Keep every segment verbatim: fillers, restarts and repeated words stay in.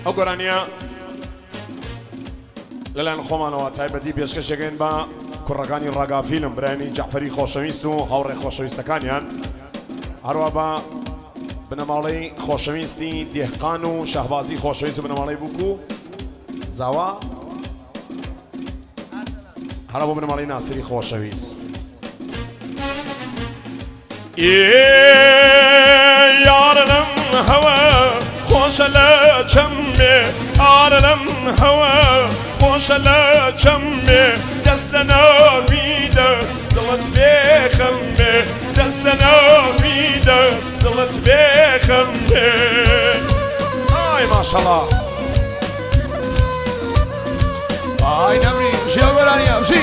ئەو گۆرانیە لەلایەن خۆمانەوە تایبەتی پێشکەشێکن بە کوڕەکانی ڕاگا فیلم برایانی جەعفەری خۆشەویست و هاوڕێ خۆشەویستەکانیان هەروە بە بنەماڵەی خۆشەویستی دێهقان و شەهبازی خۆشەویست و بنەماڵەی بووکو زاوا هەرە بۆ بنەماڵەی ناسیری خۆشەویست یار لەم هەوە خۆشە لە چەمێ ئارە لەم هەوە خۆشە لە چەمێ دەست لە ناوی دەست دڵت بێخەمێ دەست لە ناوی دەست دڵت بێخەمێ ئای ماشەڵڵا ئای نەمری ژیان وەرانیە ژی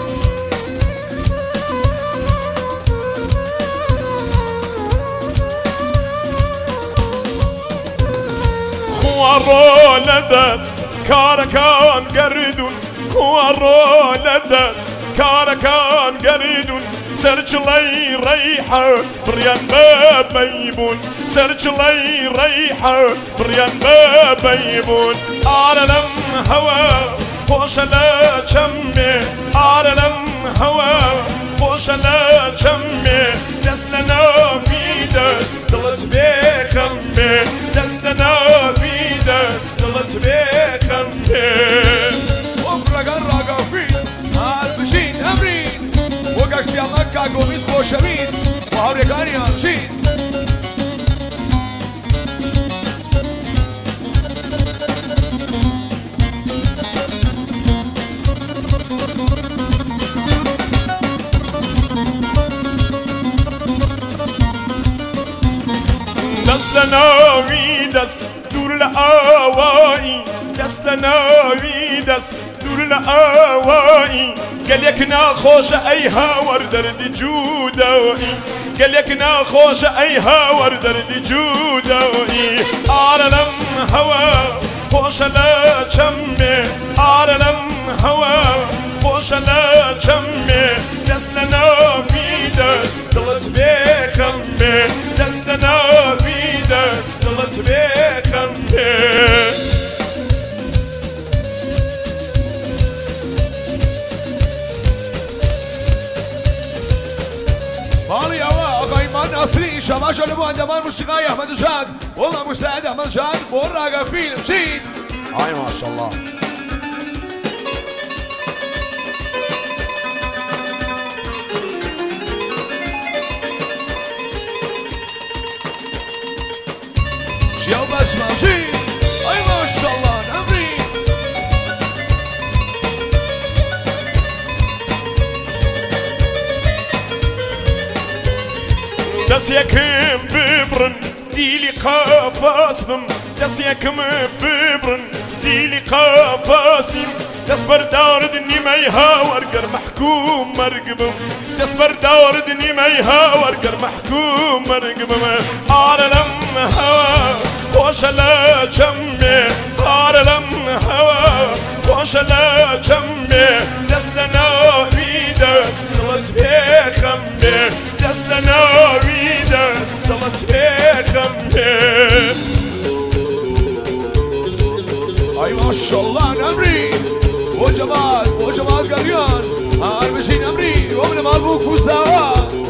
خوارۆ لە دەست کارەکان گەردون خوارۆ لە دەست کارەکان گەردون سەرچڵەی ڕەیحە بڕیان بەبەی بوون سەرچڵەی ڕەیحە بڕیان بەبەی بوون ئارە لەم هەوە خۆشە لە چەمێ ئارە لەم هەوە خۆشە لە چەمێ دەست لە ناوی دەست دڵت بێخەمێ دەست لە ناوی دەست دڵت بێخەمێ وەک ڕەگەن ڕاگەفین هەر بژین ئەمرین وەک ئەکسیاڵە کاگۆویست خۆشەویست و هاوڕێکانیان ژین دەست لە ناوی دەست دوور لە ئاوایی دەست لە ناوی دەست دوور لە ئاوایی گەلێک ناخۆشە ئەی هاوەر دەردی جوودەوەی گەلێک ناخۆشە ئەی هاوەر دەردی جوودەوەی ئارە لەم هەوە خۆشە لە چەمێ ئارە لەم هەوە خۆشە لە چەمێ دەست لە ناوی دەست دڵت بێخەمێ دەست لە ناوی دەست دڵت بێخەمێ ماڵی ئەوە ئاقای مان ناسری شەماشە لە بۆ ئەندەمان موسیقای ئەحمەدجان وەڵا مستعد ئەحمەدجان بۆ ڕاگە فیلم ژیت ئای ماشەڵڵا ژیاو بەسمە ژیت ئای ماشەڵڵا نەمری دەستێکم ببڕن دیلی قافاس بم دەستێکم ببڕن دیلی قافاس بیم دەست بەردارد نیمەی هاوەرگەر مەحکوم مەرگ بم دەست بەردارد نیمەی هاوەرگەر مەحکوم مەرگ بم ئارە لەم هەوە خۆشە لە چەمێ ئارە لەم هەوە خۆشە لە چەمێ دەست لە ناوی دەست دڵت بێخەمێ دەست لە ناوی دەست دڵت بێخەمێ ئای ماشەڵڵا نەمری بۆ جەمال بۆ جەمال گەریان هەر بژین ئەمری بۆ بنەماڵ بوو کوزاوە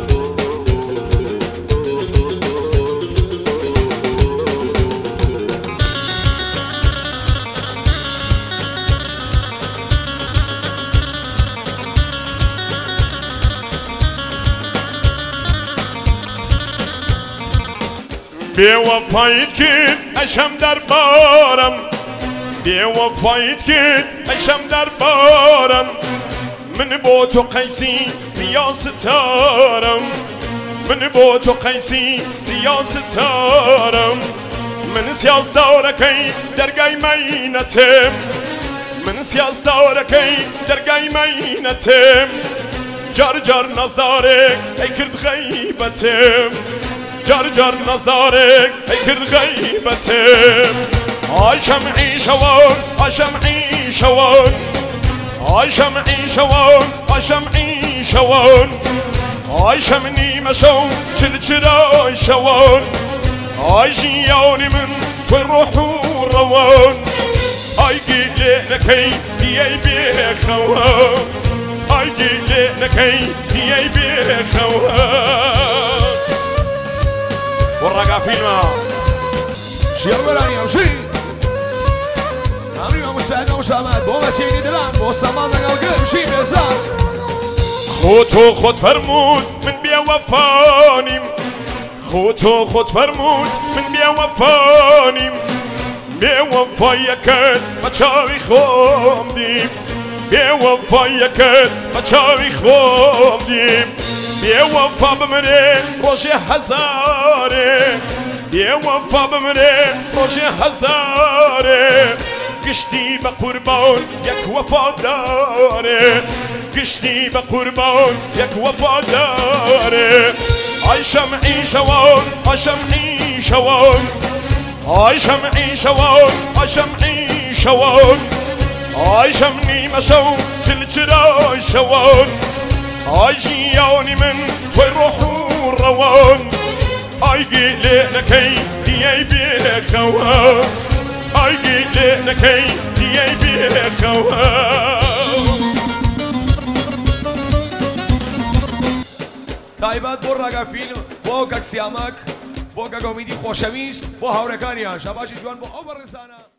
بێوەفایت کرد ئەشەم دەربارم بێوەفایت کرد ئەشەم دەربارم من بۆ تۆ قەیسی سیاستارم من بۆ تۆ قەیسی سیاستارم من سیاسدارەکەی دەرگای مەینەتم من سیاسدارەکەی دەرگای مەینەتم جار جار نازدارێک ئەی کرد غەیبەتم جار جار نازدارێک ئەی کرد غەیبەتم ئای شەمعی شەوان ئای شەمعی شەوان ئای شەمعی شەوان ئای شەمعی شەوان ئای شەم نیمە شەو چل چرای شەوان ئای ژیانی من تۆ توی روح و روان ئای گیلێ نەکەی دیەی بێخەوە ئای گیلێ نەکەی دیەی بێخەوە وەڕاگا فیلمە شێڕ بەرانی ئەوشی ئەمری مەموسعد مەموسامەد بۆ بەچینی دلان بۆ سەمان لەگەڵگەر بشی بێزاز خۆتۆ خۆت فەرموود من بێوەفانیم خۆتۆ خۆت فەرموود من بێوەفانیم بێوەفایەکەت بە چاوی خۆم دیم بێوەفایەکەت بە چاوی خۆم دیم بێوەفا بمرێ ڕۆژێ هەزارێ بێوەفا بمرێ ڕۆژێ هەزارێ گشتی بە قوربان یەک وەفادارێ گشتی بە قوربان یەک وەفادارێ ئای شەمعی شەوان ئای شەمعی شەوان ئای شەمعی شەوان ئای شەمعی شەوان ئای شەم نیمە شەو چلچرای شەوان ئای ژیانی من تۆی ڕۆح و ڕەوان ئای گیلێ نەکەی دیەی بێخەوە ئای گیلێ نەکەی دیەی بێخەوە تایبەت بۆ ڕاگا فیلم بۆ کەک سیامەک بۆ کەک ئۆمیدی خۆشەویست بۆ هاوڕێکانیان شەباشی جوان بۆ ئەو بەڕێزانە